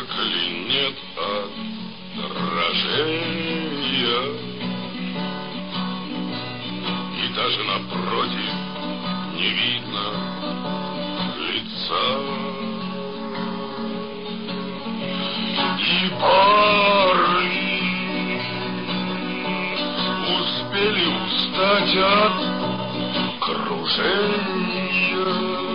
зеркале нет отражения, и даже напротив не видно лица. И парни успели устать от кружения,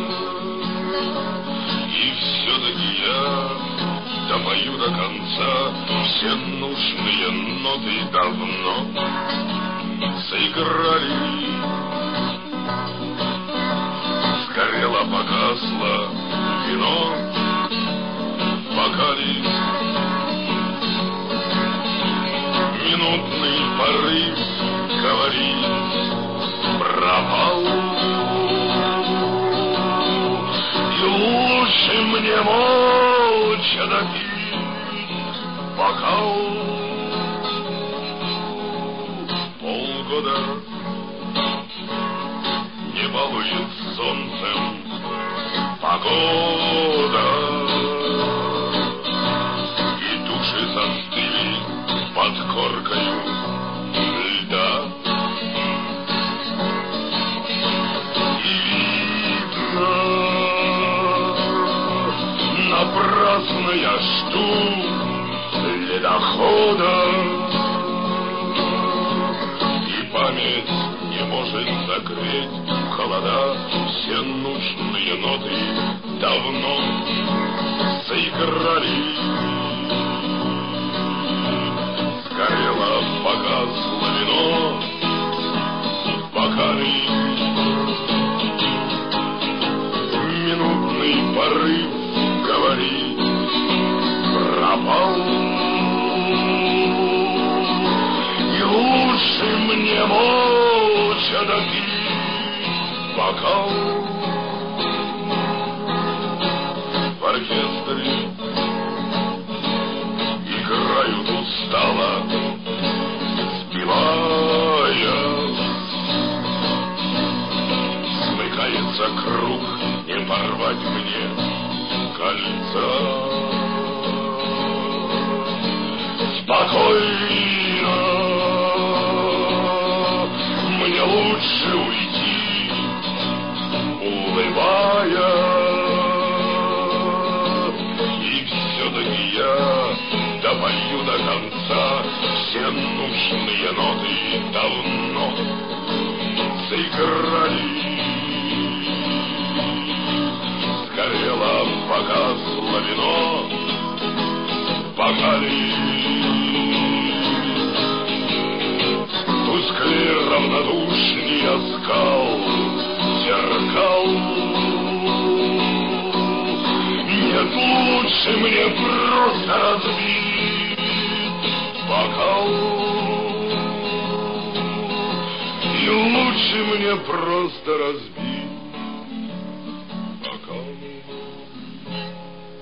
и все-таки я допою до конца. Все нужные ноты давно заиграли. Сгорело, погасло вино в бокале. Минутный порыв говорит пропал. И лучше мне молча допить бокал. Полгода не балует солнцем погода, и души застыли под коркою льда. И видно, напрасно я жду ледохода, и память не может закрыть в холода. Все нужные ноты давно заиграли. Сгорело, погасло вино в бокале. Минутный порыв говорит пропал. И лучше мне молча допить бокал. В оркестре играют устало, спевая. Смыкается круг, не порвать мне кольца. Спокойно, мне лучше уйти, улыбая. И все-таки я допою до конца. Все нужные ноты давно заиграли. Сгорело, погасло вино в бокале. Тускли равнодушный оскал зеркал. Нет, лучше мне просто разбить бокал. И лучше мне просто разбить